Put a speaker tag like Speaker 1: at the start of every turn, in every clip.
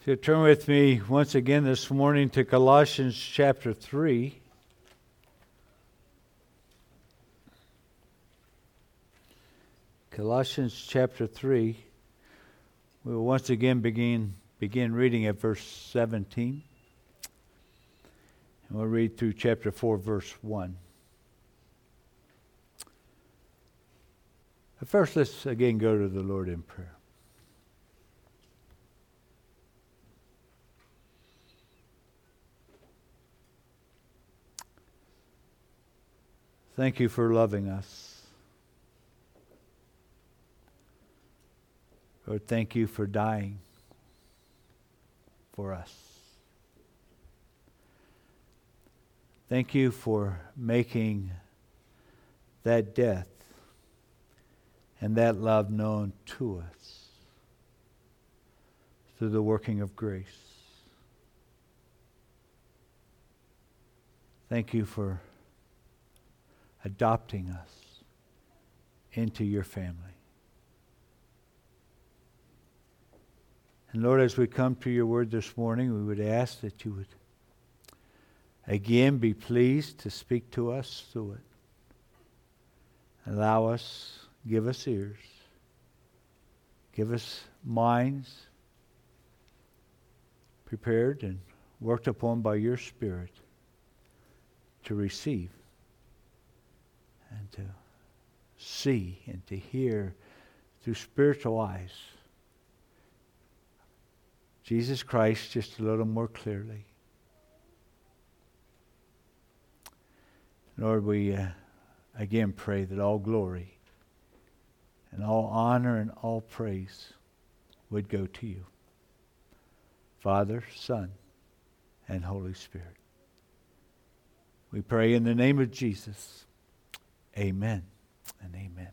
Speaker 1: If you turn with me once again this morning to Colossians chapter 3. Colossians chapter 3. We will once again begin reading at verse 17. And we'll read through chapter 4, verse 1. But first, let's again go to the Lord in prayer. Thank you for loving us. Lord, thank you for dying for us. Thank you for making that death and that love known to us through the working of grace. Thank you for adopting us into your family. And Lord, as we come to your word this morning, we would ask that you would again be pleased to speak to us through it. Allow us, give us ears, give us minds prepared and worked upon by your Spirit to receive and to see and to hear through spiritual eyes Jesus Christ just a little more clearly. Lord, we again pray that all glory and all honor and all praise would go to you, Father, Son, and Holy Spirit. We pray in the name of Jesus. Amen and amen.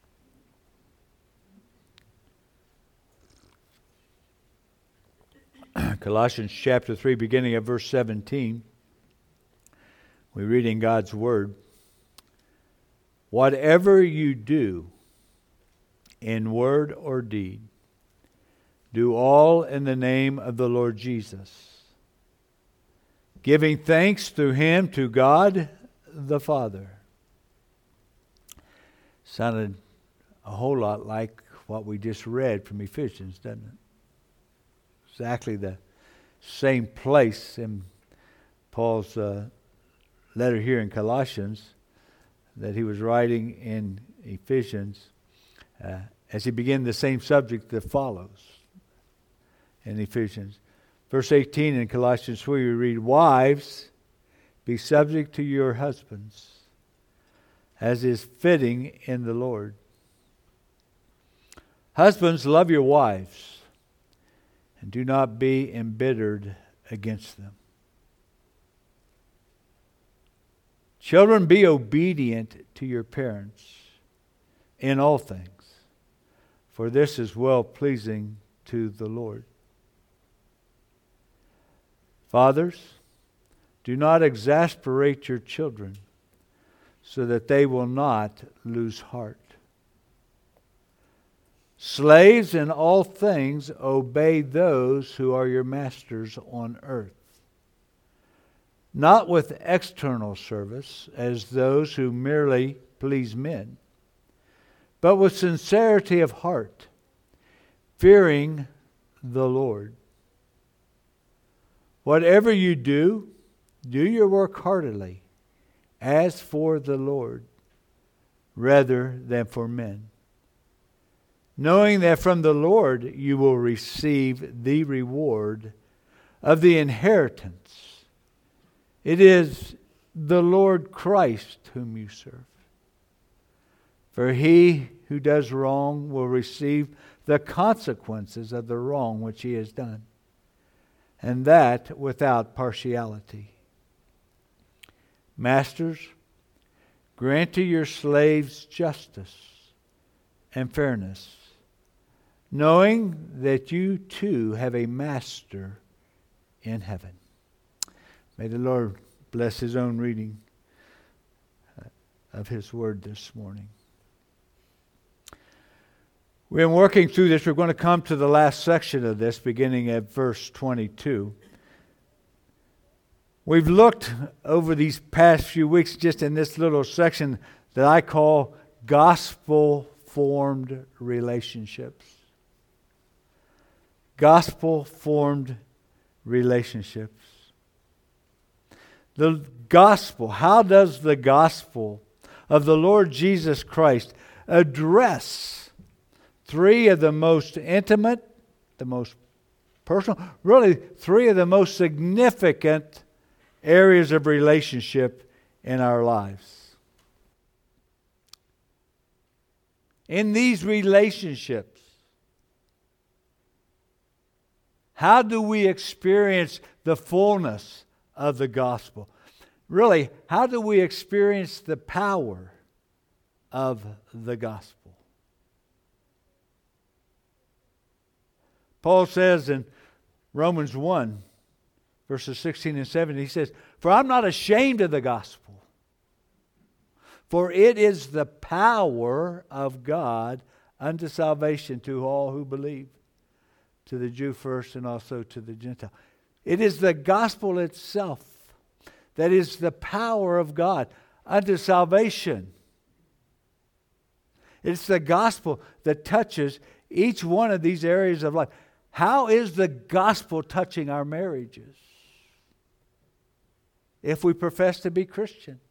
Speaker 1: Colossians chapter 3, beginning at verse 17. We read in God's Word, "Whatever you do, in word or deed, do all in the name of the Lord Jesus, giving thanks through him to God the Father." Sounded a whole lot like what we just read from Ephesians, doesn't it? Exactly the same place in Paul's letter here in Colossians that he was writing in Ephesians as he began the same subject that follows in Ephesians. Verse 18 in Colossians 3 we read, "Wives, be subject to your husbands, as is fitting in the Lord. Husbands, love your wives, and do not be embittered against them. Children, be obedient to your parents in all things, for this is well-pleasing to the Lord. Fathers, do not exasperate your children, so that they will not lose heart. Slaves, in all things obey those who are your masters on earth, not with external service as those who merely please men, but with sincerity of heart, fearing the Lord. Whatever you do, do your work heartily, as for the Lord, rather than for men, knowing that from the Lord you will receive the reward of the inheritance. It is the Lord Christ whom you serve. For he who does wrong will receive the consequences of the wrong which he has done, and that without partiality. Masters, grant to your slaves justice and fairness, knowing that you too have a master in heaven." May the Lord bless his own reading of his word this morning. We've been working through this. We're going to come to the last section of this, beginning at verse 22. We've looked over these past few weeks just in this little section that I call gospel-formed relationships. Gospel-formed relationships. The gospel, how does the gospel of the Lord Jesus Christ address three of the most intimate, the most personal, really three of the most significant areas of relationship in our lives? In these relationships, how do we experience the fullness of the gospel? Really, how do we experience the power of the gospel? Paul says in Romans 1, verses 16 and 17, he says, "For I'm not ashamed of the gospel, for it is the power of God unto salvation to all who believe, to the Jew first and also to the Gentile." It is the gospel itself that is the power of God unto salvation. It's the gospel that touches each one of these areas of life. How is the gospel touching our marriages if we profess to be Christian?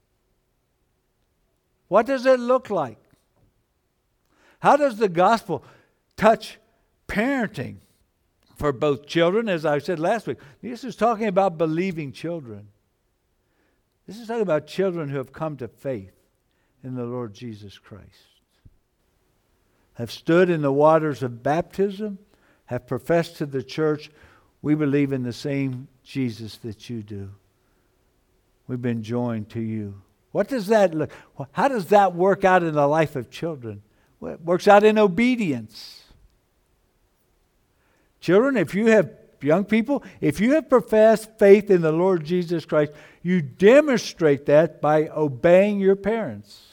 Speaker 1: What does it look like? How does the gospel touch parenting for both children, as I said last week? This is talking about believing children. This is talking about children who have come to faith in the Lord Jesus Christ, have stood in the waters of baptism, have professed to the church, we believe in the same Jesus that you do. We've been joined to you. What does that look? How does that work out in the life of children? Well, it works out in obedience. Children, if you have young people, if you have professed faith in the Lord Jesus Christ, you demonstrate that by obeying your parents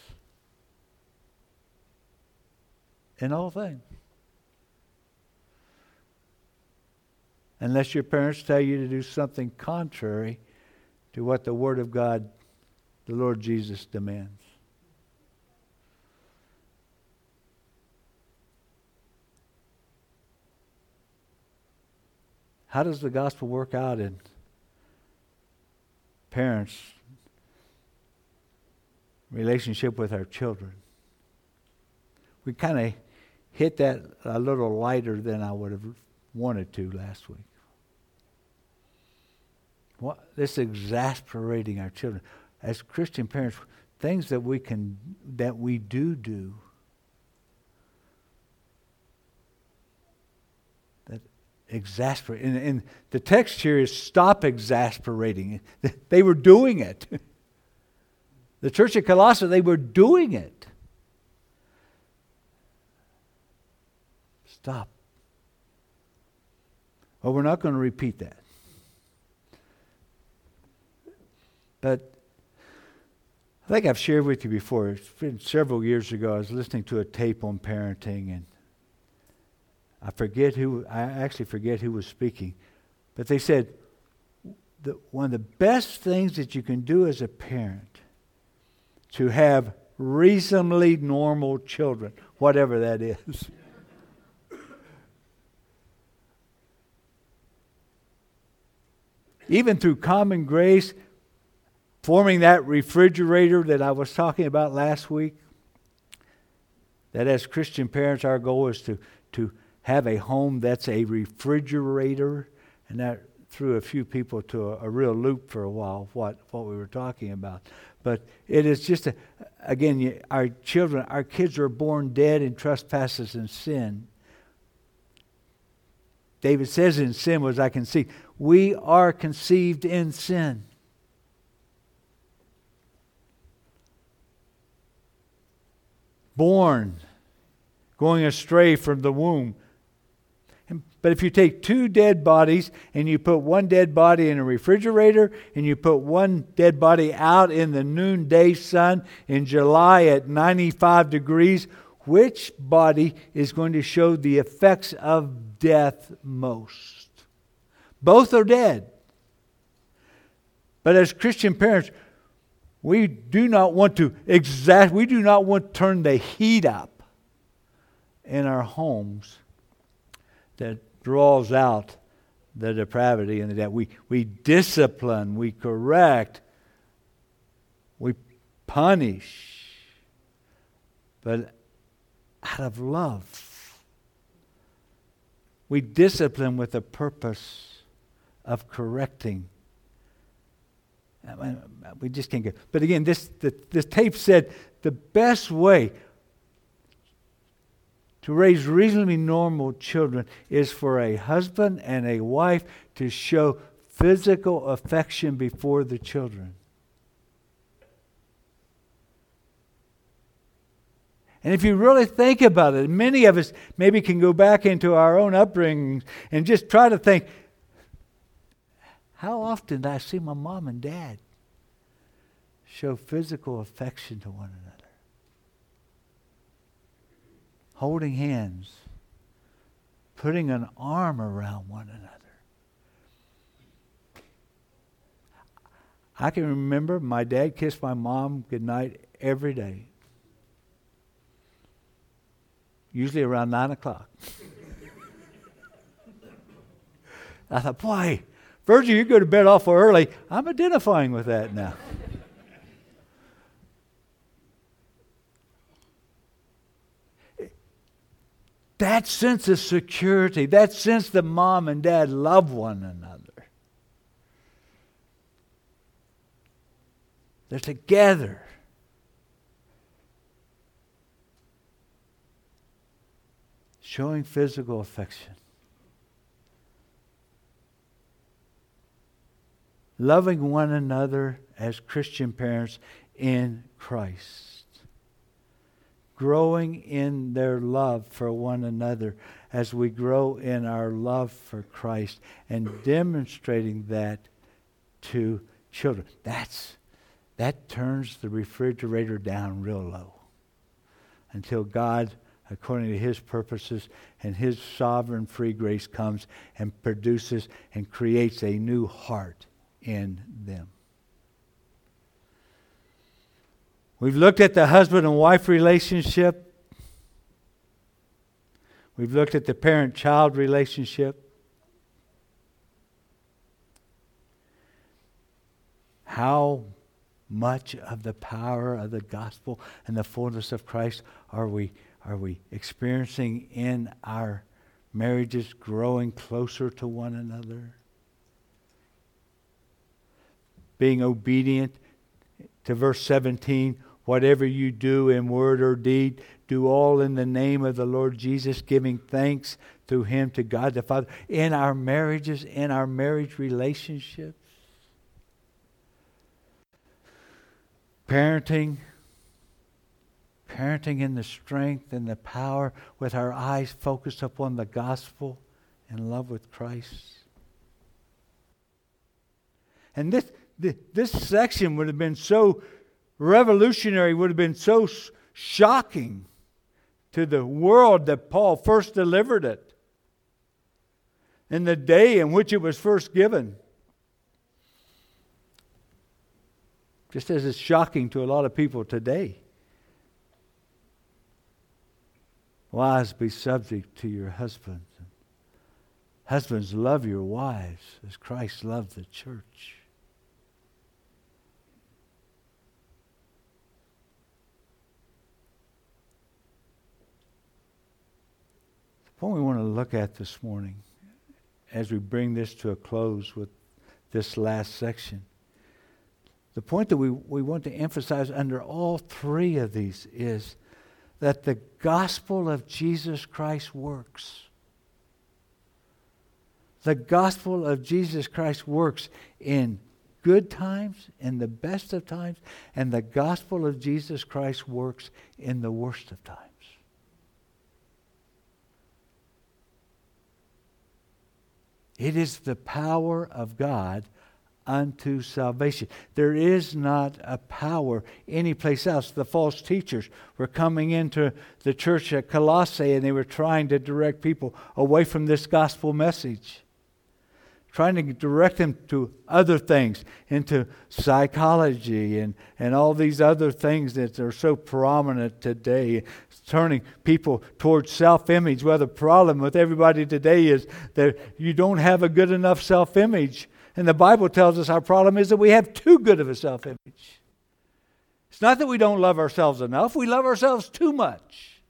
Speaker 1: in all things. Unless your parents tell you to do something contrary to what the Word of God, the Lord Jesus, demands. How does the gospel work out in parents' relationship with our children? We kind of hit that a little lighter than I would have wanted to last week. This exasperating our children. As Christian parents, things that we do that exasperate. And the text here is stop exasperating. They were doing it. The church at Colossae, they were doing it. Stop. Well, we're not going to repeat that. But I think I've shared with you before. It's been several years ago. I was listening to a tape on parenting, and I actually forget who was speaking. But they said one of the best things that you can do as a parent to have reasonably normal children, whatever that is. Even through common grace, forming that refrigerator that I was talking about last week, that as Christian parents, our goal is to have a home that's a refrigerator, and that threw a few people to a real loop for a while, what we were talking about. But it is just, our kids are born dead in trespasses and sin. David says in sin was I conceived. We are conceived in sin. Born, going astray from the womb. But if you take two dead bodies and you put one dead body in a refrigerator and you put one dead body out in the noonday sun in July at 95 degrees, which body is going to show the effects of death most. Both are dead. But as Christian parents, we do not want to turn the heat up in our homes that draws out the depravity and the death. We discipline, we correct, we punish, but out of love. We discipline with the purpose of correcting. We just can't get. But again, this tape said the best way to raise reasonably normal children is for a husband and a wife to show physical affection before the children. And if you really think about it, many of us maybe can go back into our own upbringing and just try to think, how often did I see my mom and dad show physical affection to one another? Holding hands, putting an arm around one another. I can remember my dad kissed my mom goodnight every day. Usually around 9 o'clock. I thought, boy, Virgil, you go to bed awful early. I'm identifying with that now. That sense of security, that sense that mom and dad love one another. They're together. Showing physical affection. Loving one another as Christian parents in Christ. Growing in their love for one another as we grow in our love for Christ and demonstrating that to children. That turns the refrigerator down real low until God, according to His purposes and His sovereign free grace, comes and produces and creates a new heart in them. We've looked at the husband and wife relationship. We've looked at the parent-child relationship. How much of the power of the gospel and the fullness of Christ are we experiencing in our marriages, growing closer to one another? Being obedient to verse 17, whatever you do in word or deed, do all in the name of the Lord Jesus, giving thanks through Him to God the Father. In our marriages, in our marriage relationships. Parenting in the strength and the power with our eyes focused upon the gospel and love with Christ. And this section would have been so revolutionary, would have been so shocking to the world that Paul first delivered it in the day in which it was first given. Just as it's shocking to a lot of people today. Wives, be subject to your husbands. Husbands, love your wives as Christ loved the church. What we want to look at this morning as we bring this to a close with this last section, the point that we want to emphasize under all three of these is that the gospel of Jesus Christ works. The gospel of Jesus Christ works in good times, in the best of times, and the gospel of Jesus Christ works in the worst of times. It is the power of God unto salvation. There is not a power anyplace else. The false teachers were coming into the church at Colossae, and they were trying to direct people away from this gospel message. Trying to direct them to other things, into psychology and all these other things that are so prominent today, turning people towards self-image. Well, the problem with everybody today is that you don't have a good enough self-image. And the Bible tells us our problem is that we have too good of a self-image. It's not that we don't love ourselves enough, we love ourselves too much.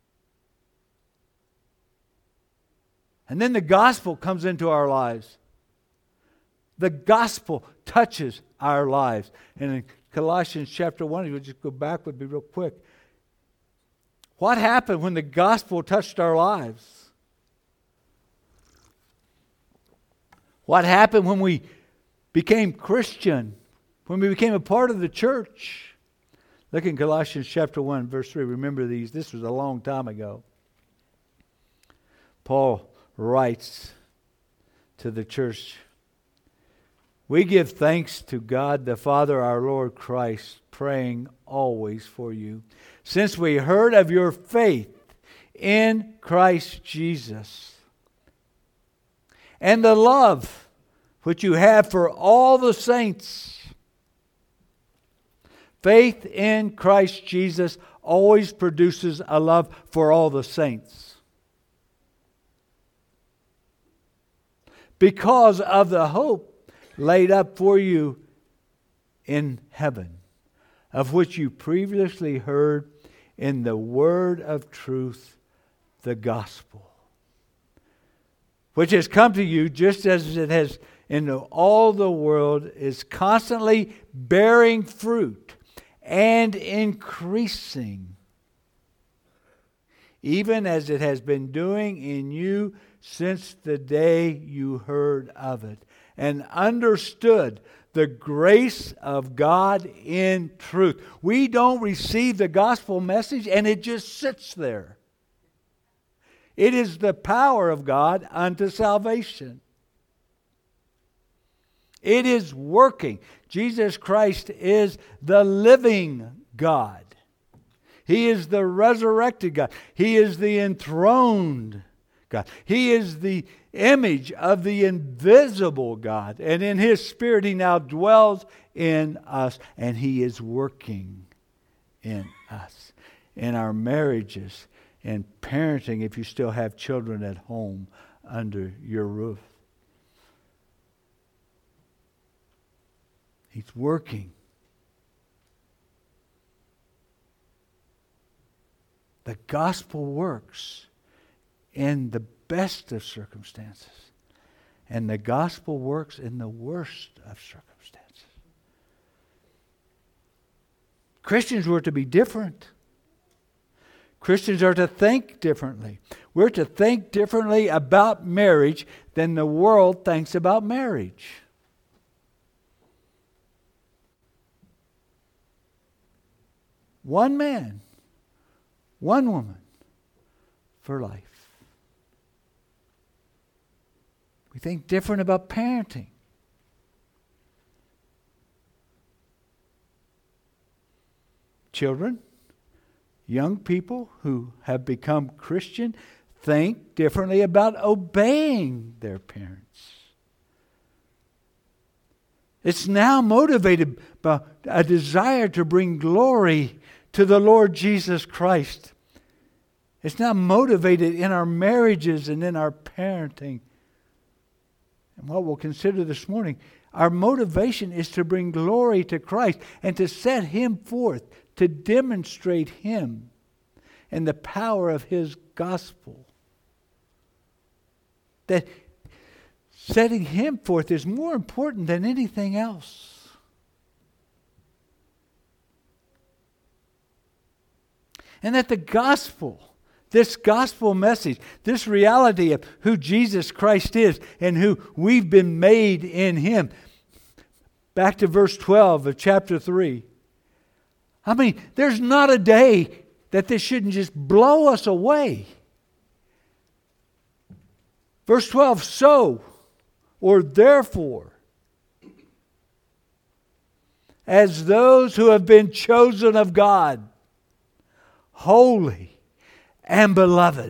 Speaker 1: And then the gospel comes into our lives. The gospel touches our lives. And in Colossians chapter 1, if you just go back with me real quick. What happened when the gospel touched our lives? What happened when we became Christian? When we became a part of the church? Look in Colossians chapter 1, verse 3. Remember these. This was a long time ago. Paul writes to the church, "We give thanks to God the Father, our Lord Christ, praying always for you, since we heard of your faith in Christ Jesus, and the love which you have for all the saints." Faith in Christ Jesus always produces a love for all the saints. Because of the hope laid up for you in heaven, of which you previously heard in the word of truth, the gospel, which has come to you just as it has into all the world, is constantly bearing fruit and increasing, even as it has been doing in you since the day you heard of it and understood the grace of God in truth. We don't receive the gospel message and it just sits there. It is the power of God unto salvation. It is working. Jesus Christ is the living God. He is the resurrected God. He is the enthroned God. He is the image of the invisible God. And in His Spirit, He now dwells in us. And He is working in us. In our marriages and parenting, if you still have children at home under your roof. He's working. The gospel works in the best of circumstances. And the gospel works in the worst of circumstances. Christians were to be different. Christians are to think differently. We're to think differently about marriage than the world thinks about marriage. One man, one woman for life. We think different about parenting. Children, young people who have become Christian think differently about obeying their parents. It's now motivated by a desire to bring glory to the Lord Jesus Christ. It's now motivated in our marriages and in our parenting. And what we'll consider this morning, our motivation is to bring glory to Christ and to set Him forth, to demonstrate Him and the power of His gospel. That setting Him forth is more important than anything else. And that the gospel, this gospel message, this reality of who Jesus Christ is and who we've been made in Him. Back to verse 12 of chapter 3. I mean, there's not a day that this shouldn't just blow us away. Verse 12, so, or therefore. as those who have been chosen of God, holy and beloved.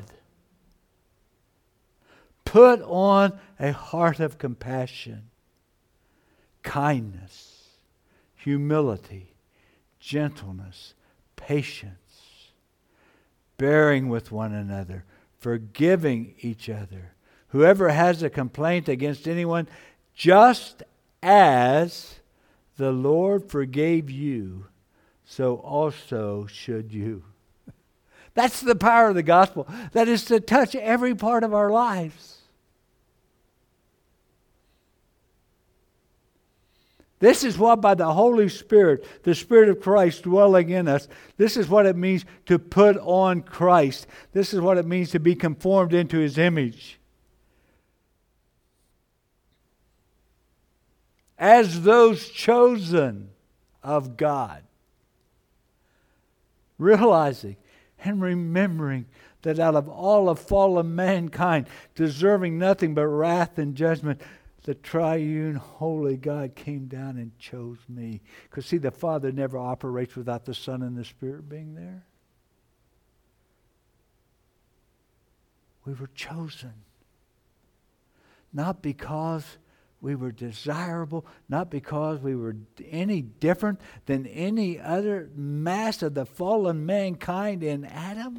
Speaker 1: Put on a heart of compassion, kindness, humility, gentleness, patience, bearing with one another, forgiving each other. Whoever has a complaint against anyone, just as the Lord forgave you, so also should you. That's the power of the gospel. That is to touch every part of our lives. This is what, by the Holy Spirit, the Spirit of Christ dwelling in us, this is what it means to put on Christ. This is what it means to be conformed into His image. As those chosen of God, realizing and remembering that out of all of fallen mankind, deserving nothing but wrath and judgment, the triune holy God came down and chose me. Because see, the Father never operates without the Son and the Spirit being there. We were chosen. Not because we were desirable, not because we were any different than any other mass of the fallen mankind in Adam.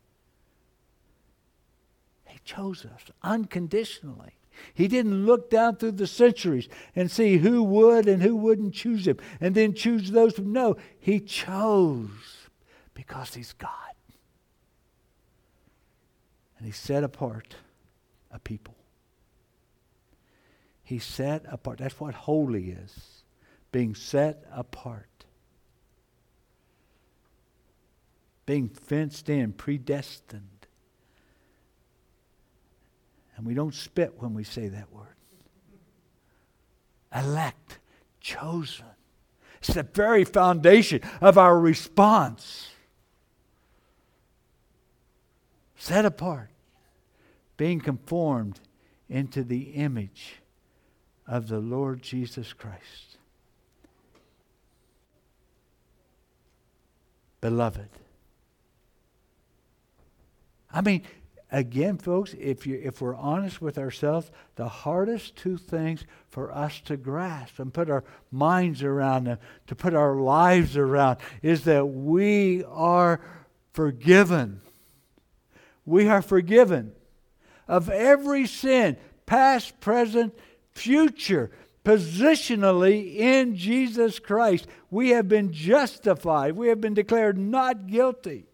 Speaker 1: He chose us unconditionally. He didn't look down through the centuries and see who would and who wouldn't choose Him and then choose those who no. He chose because He's God. And He set apart a people. He set apart. That's what holy is. Being set apart. Being fenced in, predestined. And we don't spit when we say that word. Elect, chosen. It's the very foundation of our response. Set apart. Being conformed into the image of the Lord Jesus Christ. Beloved. I mean, again, folks, if we're honest with ourselves, the hardest two things for us to grasp and put our minds around them, to put our lives around, is that we are forgiven. We are forgiven of every sin, past, present, future, positionally in Jesus Christ. We have been justified. We have been declared not guilty.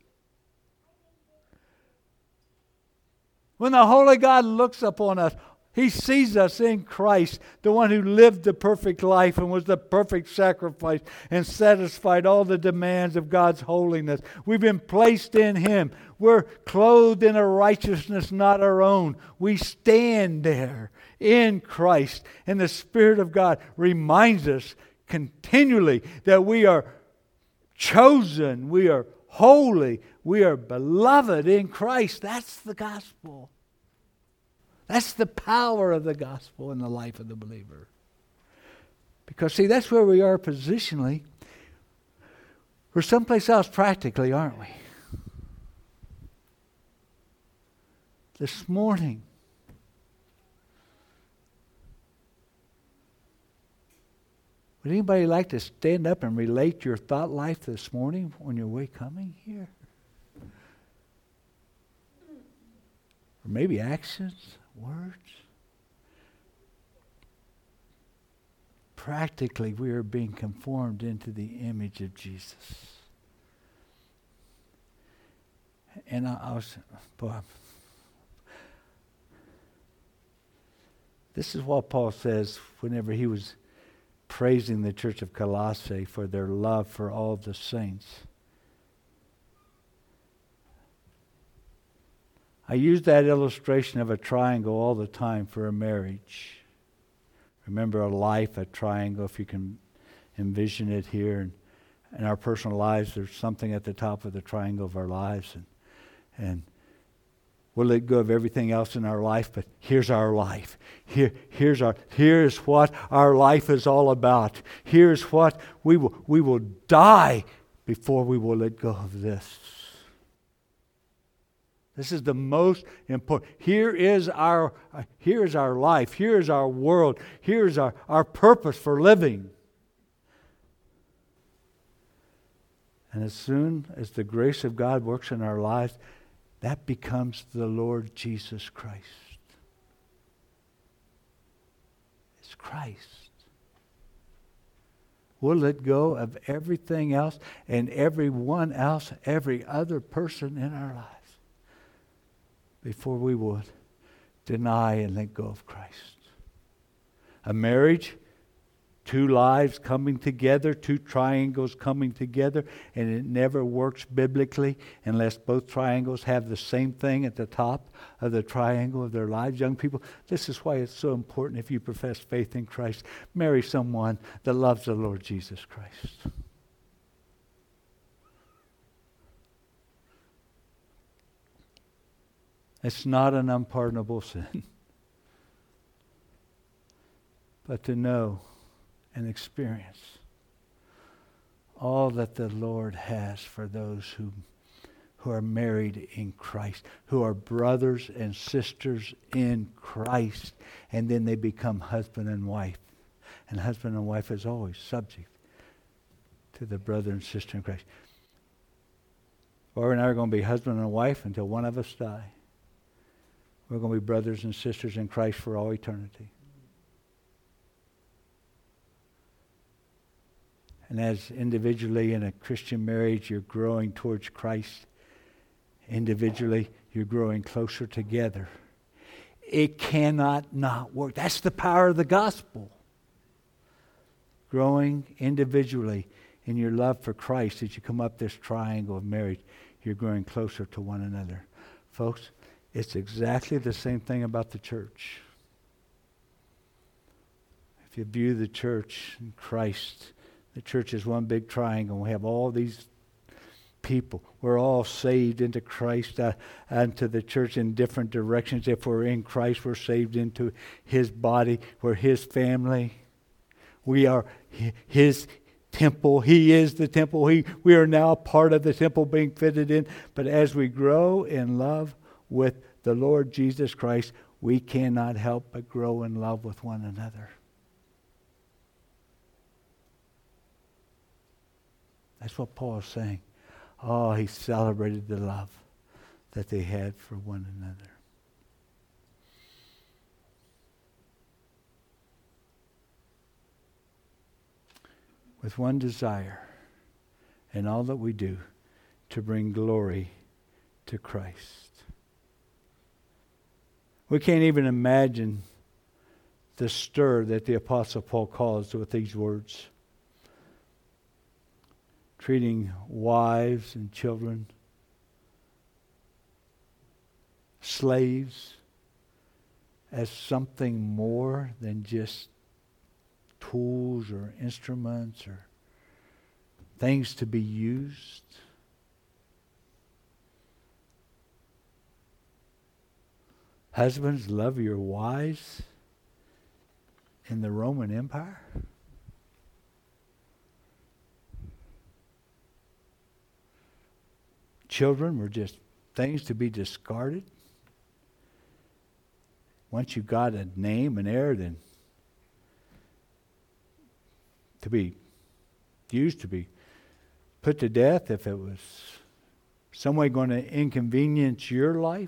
Speaker 1: When the Holy God looks upon us, He sees us in Christ, the one who lived the perfect life and was the perfect sacrifice and satisfied all the demands of God's holiness. We've been placed in Him. We're clothed in a righteousness not our own. We stand there in Christ. And the Spirit of God reminds us continually that we are chosen, we are holy, we are beloved in Christ. That's the gospel. That's the power of the gospel in the life of the believer. Because, see, that's where we are positionally. We're someplace else practically, aren't we? This morning, would anybody like to stand up and relate your thought life this morning on your way coming here? Or maybe actions, words. Practically, we are being conformed into the image of Jesus. And this is what Paul says whenever he was praising the church of Colossae for their love for all the saints. I use that illustration of a triangle all the time for a marriage. Remember a life, a triangle, if you can envision it here. And in our personal lives, there's something at the top of the triangle of our lives. And we'll let go of everything else in our life, but here's our life. Here's what our life is all about. Here's what we will die before we will let go of this. This is the most important. Here is our life. Here is our world. Here is our purpose for living. And as soon as the grace of God works in our lives, that becomes the Lord Jesus Christ. It's Christ. We'll let go of everything else and everyone else, every other person in our lives, before we would deny and let go of Christ. A marriage, two lives coming together, two triangles coming together, and it never works biblically unless both triangles have the same thing at the top of the triangle of their lives. Young people, this is why it's so important, if you profess faith in Christ, marry someone that loves the Lord Jesus Christ. It's not an unpardonable sin. But to know and experience all that the Lord has for those who are married in Christ, who are brothers and sisters in Christ, and then they become husband and wife. And husband and wife is always subject to the brother and sister in Christ. Barbara and I are going to be husband and wife until one of us die. We're going to be brothers and sisters in Christ for all eternity. And as individually in a Christian marriage, you're growing towards Christ. Individually, you're growing closer together. It cannot not work. That's the power of the gospel. Growing individually in your love for Christ, as you come up this triangle of marriage, you're growing closer to one another. Folks, it's exactly the same thing about the church. If you view the church and Christ, the church is one big triangle. We have all these people. We're all saved into Christ and to the church in different directions. If we're in Christ, we're saved into His body. We're His family. We are His temple. He is the temple. We are now part of the temple being fitted in. But as we grow in love with the Lord Jesus Christ, we cannot help but grow in love with one another. That's what Paul is saying. Oh, he celebrated the love that they had for one another. With one desire in all that we do, to bring glory to Christ. We can't even imagine the stir that the Apostle Paul caused with these words. Treating wives and children, slaves, as something more than just tools or instruments or things to be used. Husbands, love your wives in the Roman Empire. Children were just things to be discarded. Once you got a name and heir, then to be used to be put to death if it was some way going to inconvenience your life.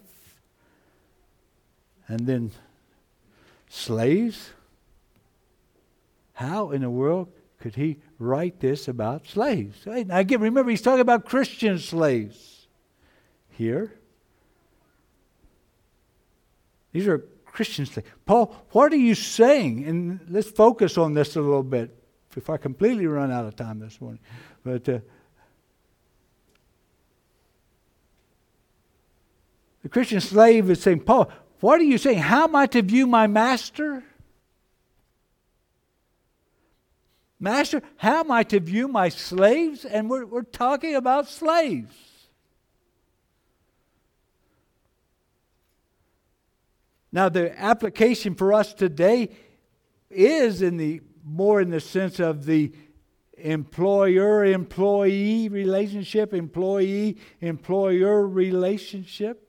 Speaker 1: And then slaves. How in the world could he write this about slaves? Remember, he's talking about Christian slaves here. These are Christian slaves. Paul, what are you saying? And let's focus on this a little bit before I completely run out of time this morning. But the Christian slave is saying, Paul, what are you saying? How am I to view my master? Master, how am I to view my slaves? And we're talking about slaves. Now, the application for us today is more in the sense of the employer-employee relationship, employee-employer relationship.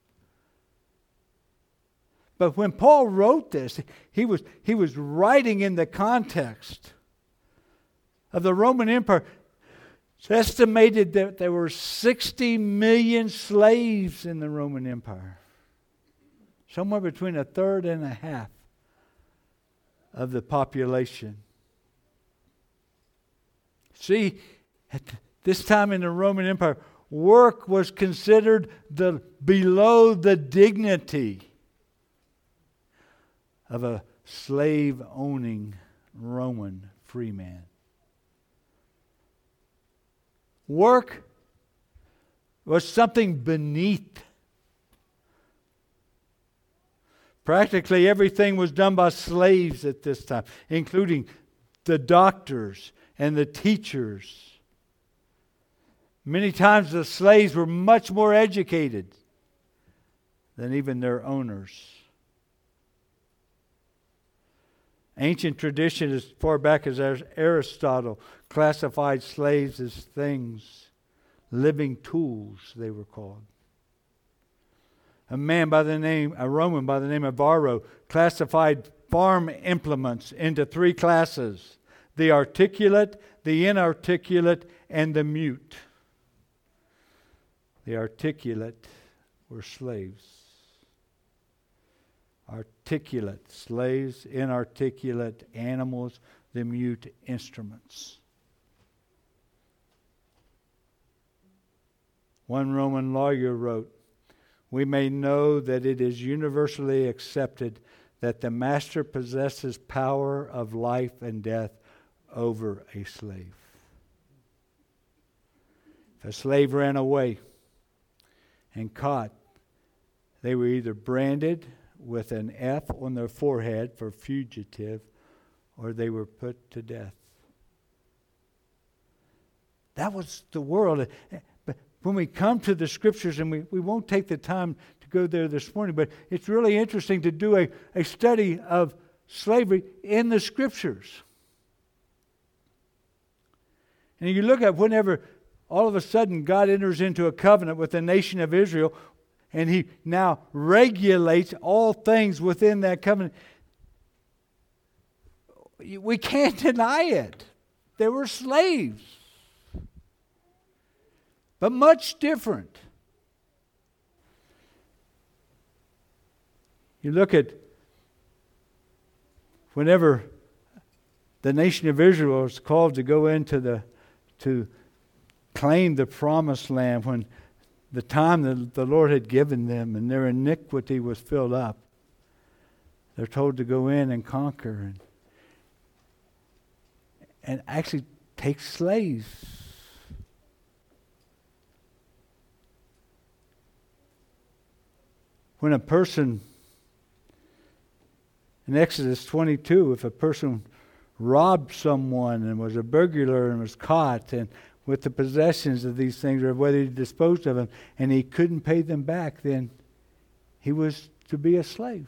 Speaker 1: But when Paul wrote this, he was writing in the context of the Roman Empire. It's estimated that there were 60 million slaves in the Roman Empire. Somewhere between a third and a half of the population. See, at this time in the Roman Empire, work was considered below the dignity of a slave-owning Roman free man. Work was something beneath. Practically everything was done by slaves at this time, including the doctors and the teachers. Many times the slaves were much more educated than even their owners. Ancient tradition, as far back as Aristotle, classified slaves as things, living tools, they were called. A Roman by the name of Varro classified farm implements into three classes: the articulate, the inarticulate, and the mute. The articulate were slaves. Articulate slaves, inarticulate animals, the mute instruments. One Roman lawyer wrote, "We may know that it is universally accepted that the master possesses power of life and death over a slave." If a slave ran away and caught, they were either branded with an F on their forehead for fugitive, or they were put to death. That was the world. But when we come to the Scriptures, and we won't take the time to go there this morning, but it's really interesting to do a study of slavery in the Scriptures. And you look at whenever all of a sudden God enters into a covenant with the nation of Israel, and He now regulates all things within that covenant, we can't deny it. They were slaves. But much different. You look at whenever the nation of Israel was called to go to claim the promised land, when the time that the Lord had given them and their iniquity was filled up, they're told to go in and conquer and actually take slaves. When a person, in Exodus 22, if a person robbed someone and was a burglar and was caught and with the possessions of these things, or whether he disposed of them, and he couldn't pay them back, then he was to be a slave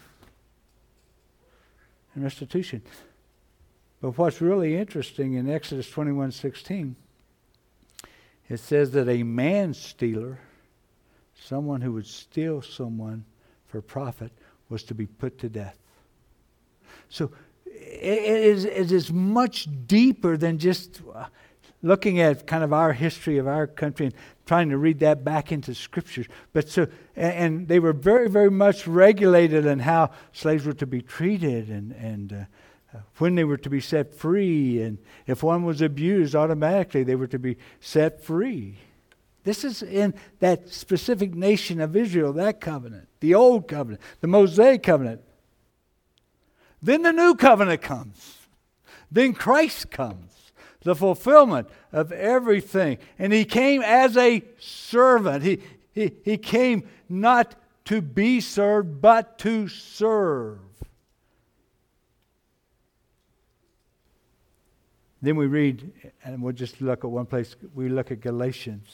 Speaker 1: in restitution. But what's really interesting in Exodus 21:16, it says that a man stealer, someone who would steal someone for profit, was to be put to death. So it is much deeper than just looking at kind of our history of our country and trying to read that back into Scriptures. But and they were very, very much regulated in how slaves were to be treated and when they were to be set free. And if one was abused, automatically they were to be set free. This is in that specific nation of Israel, that covenant, the old covenant, the Mosaic covenant. Then the new covenant comes. Then Christ comes, the fulfillment of everything. And He came as a servant. He came not to be served, but to serve. Then we read, and we'll just look at one place, we look at Galatians.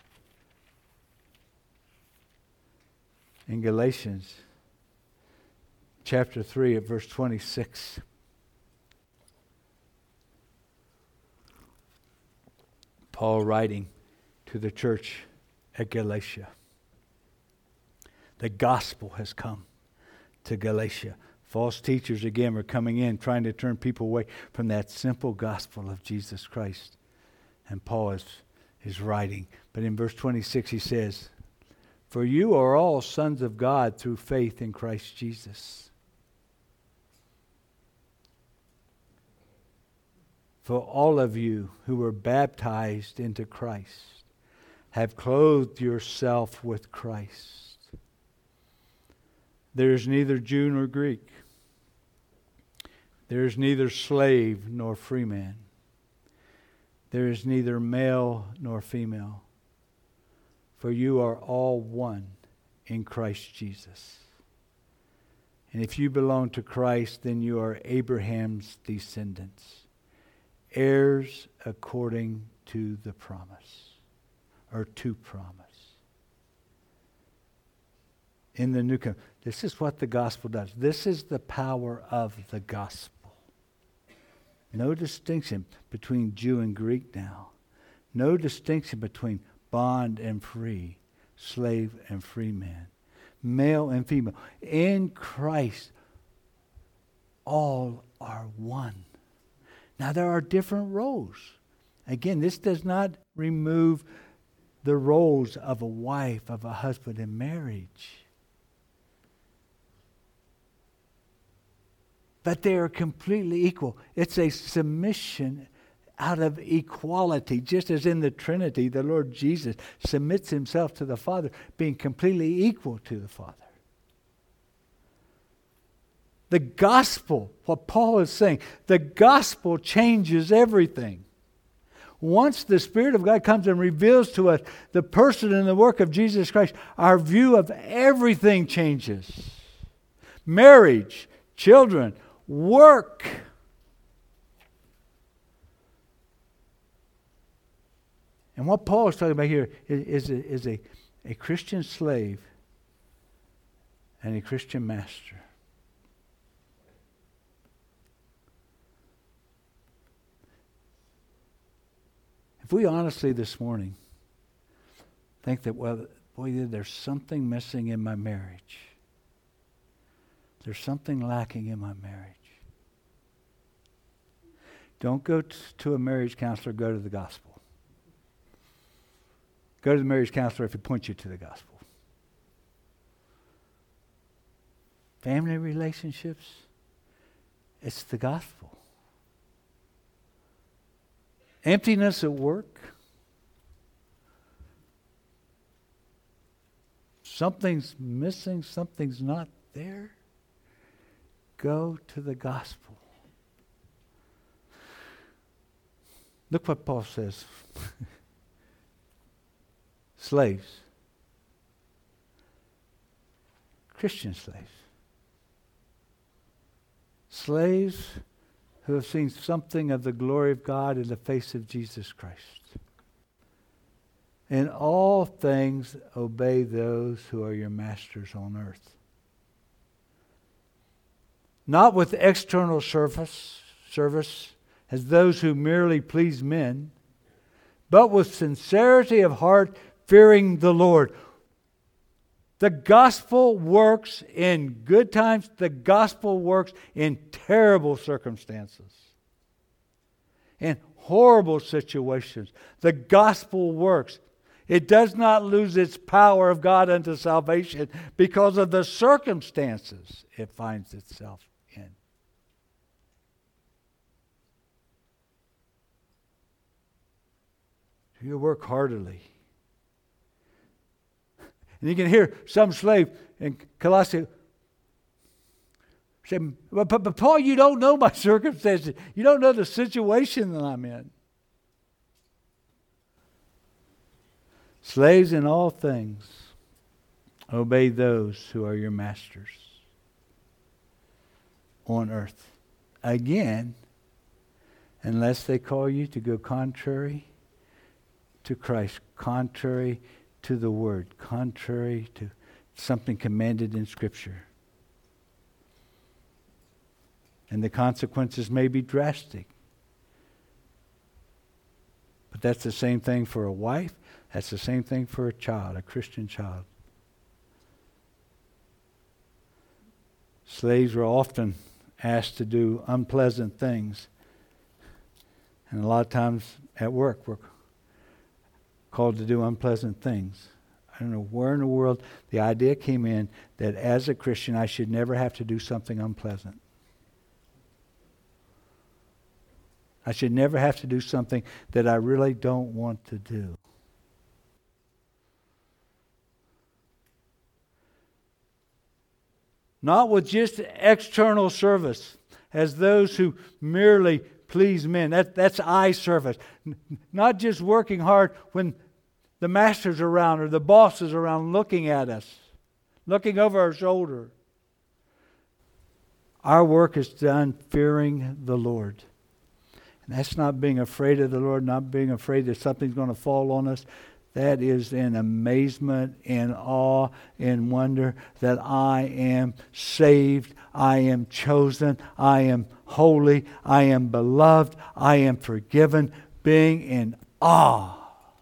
Speaker 1: In Galatians, chapter 3 at verse 26. Paul writing to the church at Galatia. The gospel has come to Galatia. False teachers again were coming in, trying to turn people away from that simple gospel of Jesus Christ. And Paul is writing. But in verse 26 he says, "For you are all sons of God through faith in Christ Jesus. For all of you who were baptized into Christ have clothed yourself with Christ. There is neither Jew nor Greek. There is neither slave nor free man. There is neither male nor female. For you are all one in Christ Jesus. And if you belong to Christ, then you are Abraham's descendants, heirs according to the promise," or to promise. In the New Covenant, this is what the gospel does. This is the power of the gospel. No distinction between Jew and Greek now. No distinction between bond and free, slave and free man, male and female. In Christ, all are one. Now there are different roles. Again, this does not remove the roles of a wife, of a husband in marriage. But they are completely equal. It's a submission out of equality. Just as in the Trinity, the Lord Jesus submits himself to the Father, being completely equal to the Father. The gospel, what Paul is saying, the gospel changes everything. Once the Spirit of God comes and reveals to us the person and the work of Jesus Christ, our view of everything changes. Marriage, children, work. And what Paul is talking about here is a Christian slave and a Christian master. If we honestly this morning think that, well, boy, there's something missing in my marriage. There's something lacking in my marriage. Don't go to a marriage counselor, go to the gospel. Go to the marriage counselor if he points you to the gospel. Family relationships, it's the gospel. Emptiness at work, something's missing, something's not there. Go to the gospel. Look what Paul says. Slaves. Christian slaves. Slaves who have seen something of the glory of God in the face of Jesus Christ. In all things obey those who are your masters on earth. Not with external service as those who merely please men, but with sincerity of heart, fearing the Lord. The gospel works in good times. The gospel works in terrible circumstances, in horrible situations. The gospel works. It does not lose its power of God unto salvation because of the circumstances it finds itself in. You work heartily. And you can hear some slave in Colossae say, but Paul, you don't know my circumstances. You don't know the situation that I'm in. Slaves in all things, obey those who are your masters on earth. Again, unless they call you to go contrary to Christ, contrary to the Word, contrary to something commanded in Scripture. And the consequences may be drastic. But that's the same thing for a wife. That's the same thing for a child, a Christian child. Slaves were often asked to do unpleasant things. And a lot of times at work we're called to do unpleasant things. I don't know where in the world the idea came in that as a Christian I should never have to do something unpleasant. I should never have to do something that I really don't want to do. Not with just external service, as those who merely please men. That's eye service. Not just working hard when the master's around or the boss is around looking at us, looking over our shoulder. Our work is done fearing the Lord. And that's not being afraid of the Lord, not being afraid that something's going to fall on us. That is in amazement, in awe, in wonder that I am saved, I am chosen, I am holy, I am beloved, I am forgiven, being in awe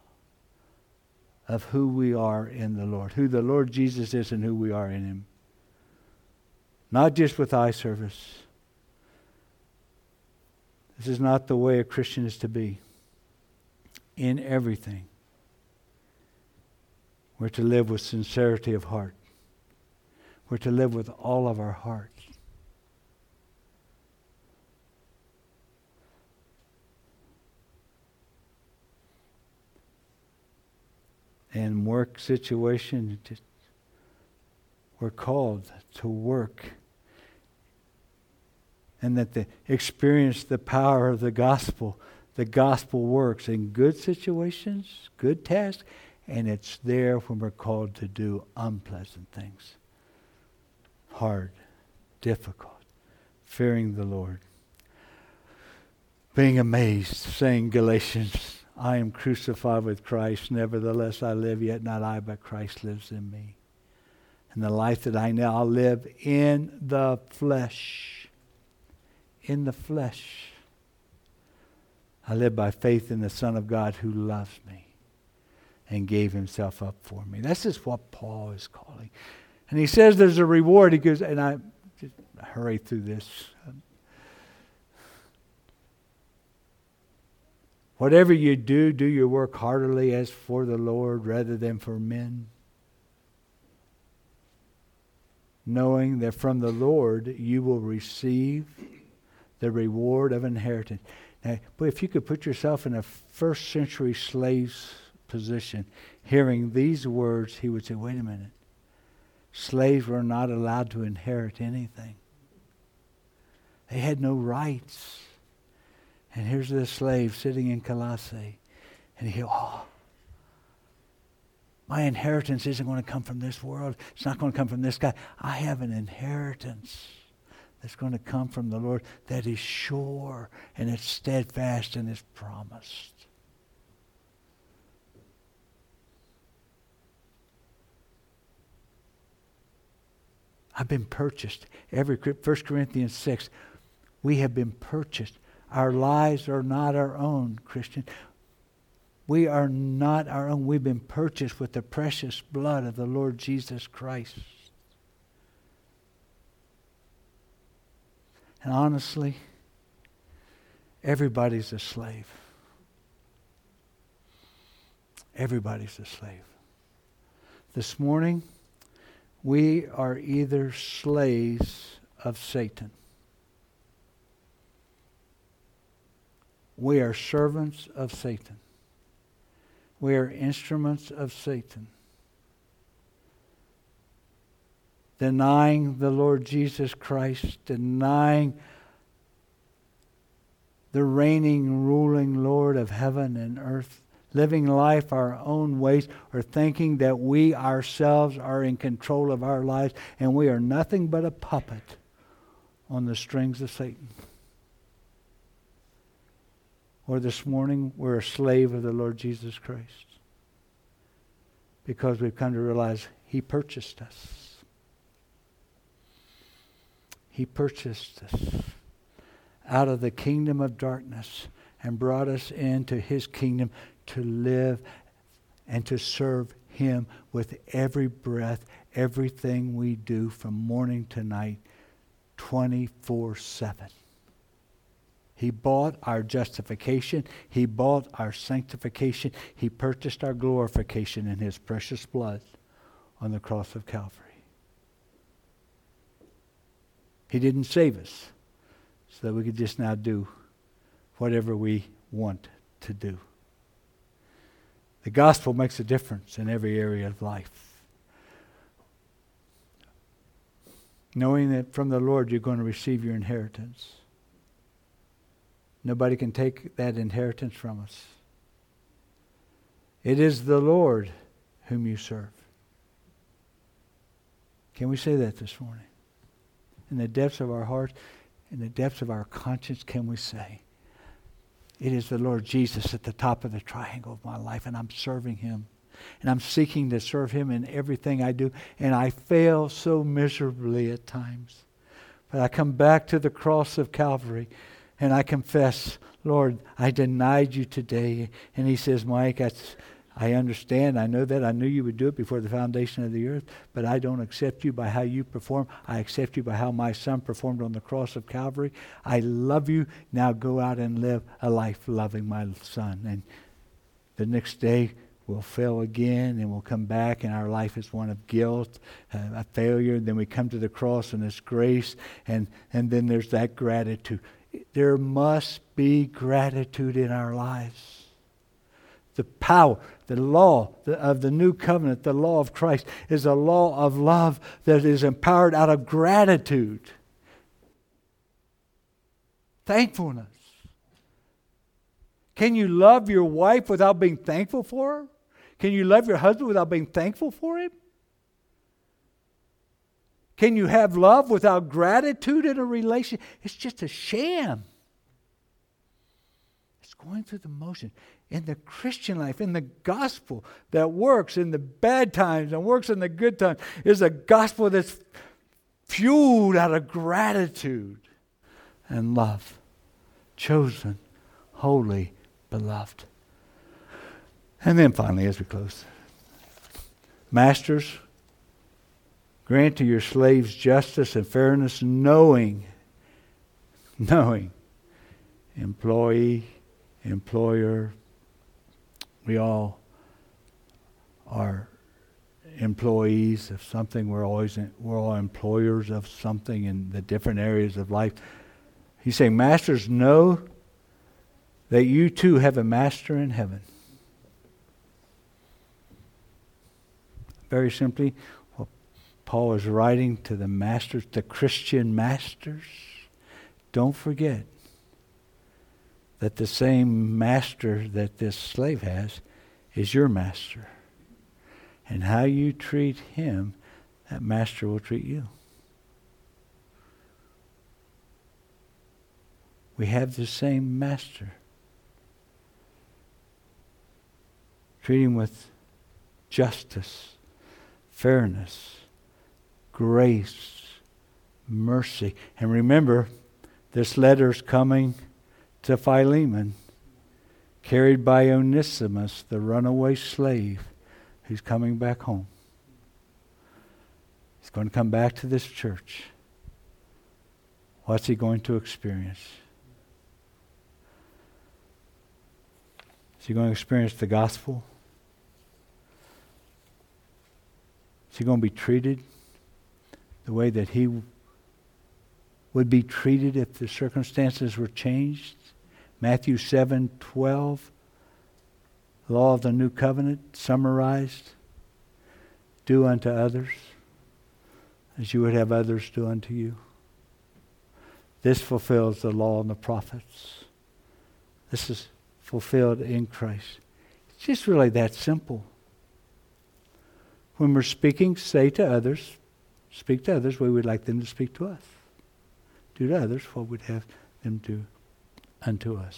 Speaker 1: of who we are in the Lord, who the Lord Jesus is and who we are in Him. Not just with eye service. This is not the way a Christian is to be. In everything, we're to live with sincerity of heart. We're to live with all of our hearts. In work situation, we're called to work. And that they experience the power of the gospel. The gospel works in good situations, good tasks, and it's there when we're called to do unpleasant things. Hard, difficult, fearing the Lord. Being amazed, saying Galatians, I am crucified with Christ, nevertheless I live, yet not I, but Christ lives in me. And the life that I now live in the flesh. In the flesh. I live by faith in the Son of God who loves me and gave Himself up for me. This is what Paul is calling. And he says there's a reward. He goes, and I just hurry through this. Whatever you do, do your work heartily as for the Lord rather than for men. Knowing that from the Lord you will receive the reward of inheritance. Now, but if you could put yourself in a first century slave's position, hearing these words, he would say, wait a minute. Slaves were not allowed to inherit anything. They had no rights. And here's this slave sitting in Colossae. And he goes, my inheritance isn't going to come from this world. It's not going to come from this guy. I have an inheritance that's going to come from the Lord that is sure and it's steadfast and it's promised. I've been purchased. 1 Corinthians 6, we have been purchased. Our lives are not our own, Christian. We are not our own. We've been purchased with the precious blood of the Lord Jesus Christ. And honestly, everybody's a slave. Everybody's a slave. This morning, we are either slaves of Satan. We are servants of Satan. We are instruments of Satan. Denying the Lord Jesus Christ, denying the reigning, ruling Lord of heaven and earth, living life our own ways, or thinking that we ourselves are in control of our lives and we are nothing but a puppet on the strings of Satan. Or this morning, we're a slave of the Lord Jesus Christ because we've come to realize He purchased us. He purchased us. out of the kingdom of darkness and brought us into His kingdom to live and to serve Him with every breath, everything we do from morning to night, 24/7. He bought our justification. He bought our sanctification. He purchased our glorification in His precious blood on the cross of Calvary. He didn't save us so that we could just now do whatever we want to do. The gospel makes a difference in every area of life. Knowing that from the Lord you're going to receive your inheritance. Nobody can take that inheritance from us. It is the Lord whom you serve. Can we say that this morning? In the depths of our hearts, in the depths of our conscience, can we say, it is the Lord Jesus at the top of the triangle of my life, and I'm serving Him. And I'm seeking to serve Him in everything I do. And I fail so miserably at times. But I come back to the cross of Calvary and I confess, Lord, I denied you today. And He says, Mike, I understand. I know that. I knew you would do it before the foundation of the earth. But I don't accept you by how you perform. I accept you by how my Son performed on the cross of Calvary. I love you. Now go out and live a life loving my Son. And the next day we'll fail again and we'll come back and our life is one of guilt, a failure. And then we come to the cross and it's grace. And then there's that gratitude. There must be gratitude in our lives. The power, the law of the new covenant, the law of Christ, is a law of love that is empowered out of gratitude. Thankfulness. Can you love your wife without being thankful for her? Can you love your husband without being thankful for him? Can you have love without gratitude in a relationship? It's just a sham. It's going through the motion. In the Christian life, in the gospel that works in the bad times and works in the good times, is a gospel that's fueled out of gratitude and love. Chosen, holy, beloved. And then finally, as we close, masters, grant to your slaves justice and fairness, knowing, employee, employer, we all are employees of something. We're all employers of something in the different areas of life. He's saying, masters, know that you too have a master in heaven. Very simply, Paul is writing to the masters, the Christian masters. Don't forget that the same master that this slave has is your master. And how you treat him, that master will treat you. We have the same master. Treat him with justice, fairness, grace, mercy. And remember, this letter is coming to Philemon, carried by Onesimus, the runaway slave, who's coming back home. He's going to come back to this church. What's he going to experience? Is he going to experience the gospel? Is he going to be treated the way that he would be treated if the circumstances were changed? Matthew 7:12, law of the new covenant, summarized. Do unto others as you would have others do unto you. This fulfills the law and the prophets. This is fulfilled in Christ. It's just really that simple. When we're speaking, speak to others, we would like them to speak to us. Do to others what we'd have them do unto us.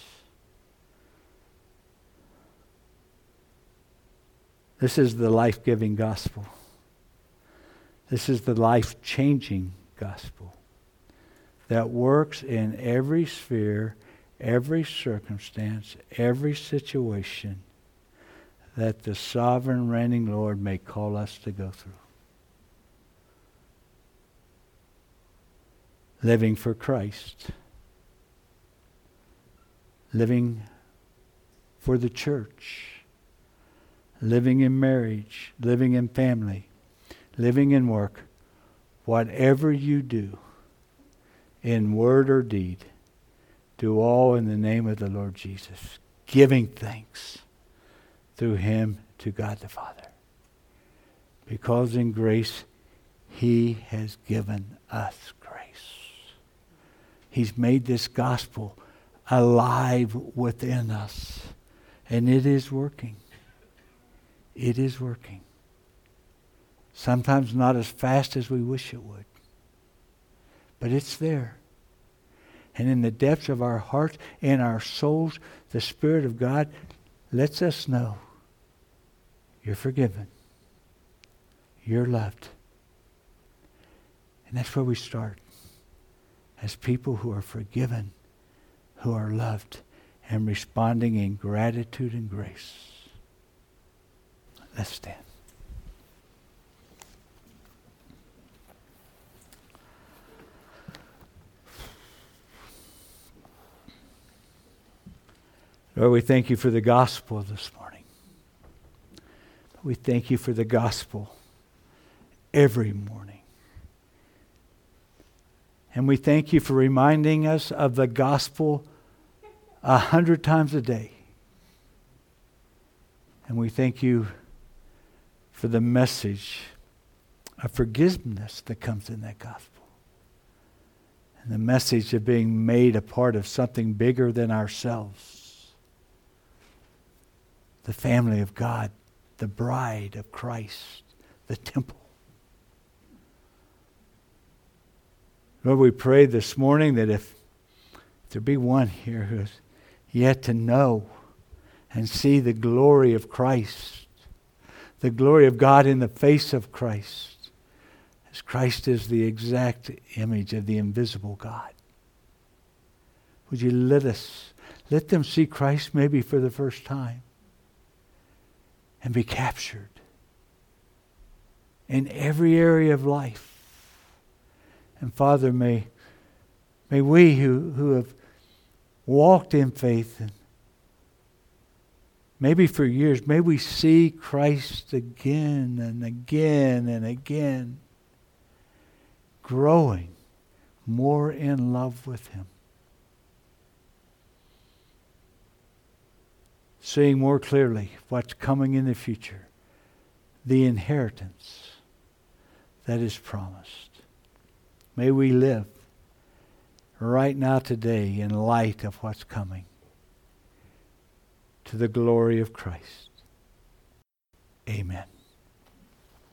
Speaker 1: This is the life-giving gospel. This is the life-changing gospel. that works in every sphere, every circumstance, every situation that the sovereign reigning Lord may call us to go through. Living for Christ. Living for the church. Living in marriage. Living in family. Living in work. Whatever you do, in word or deed, do all in the name of the Lord Jesus, giving thanks through him to God the Father. Because in grace, he has given us grace. He's made this gospel alive within us. And it is working. It is working. Sometimes not as fast as we wish it would. But it's there. And in the depths of our hearts and our souls, the Spirit of God lets us know you're forgiven. You're loved. And that's where we start. As people who are forgiven, who are loved, and responding in gratitude and grace. Let's stand. Lord, we thank you for the gospel this morning. We thank you for the gospel every morning. And we thank you for reminding us of the gospel 100 times a day. And we thank you for the message of forgiveness that comes in that gospel. And the message of being made a part of something bigger than ourselves. The family of God, the bride of Christ, the temple. Lord, we pray this morning that if there be one here who has yet to know and see the glory of Christ, the glory of God in the face of Christ, as Christ is the exact image of the invisible God. Would you let them see Christ maybe for the first time and be captured in every area of life. And Father, may we who have walked in faith and maybe for years, may we see Christ again and again and again, growing more in love with him. Seeing more clearly what's coming in the future, the inheritance that is promised. May we live right now today in light of what's coming to the glory of Christ. Amen.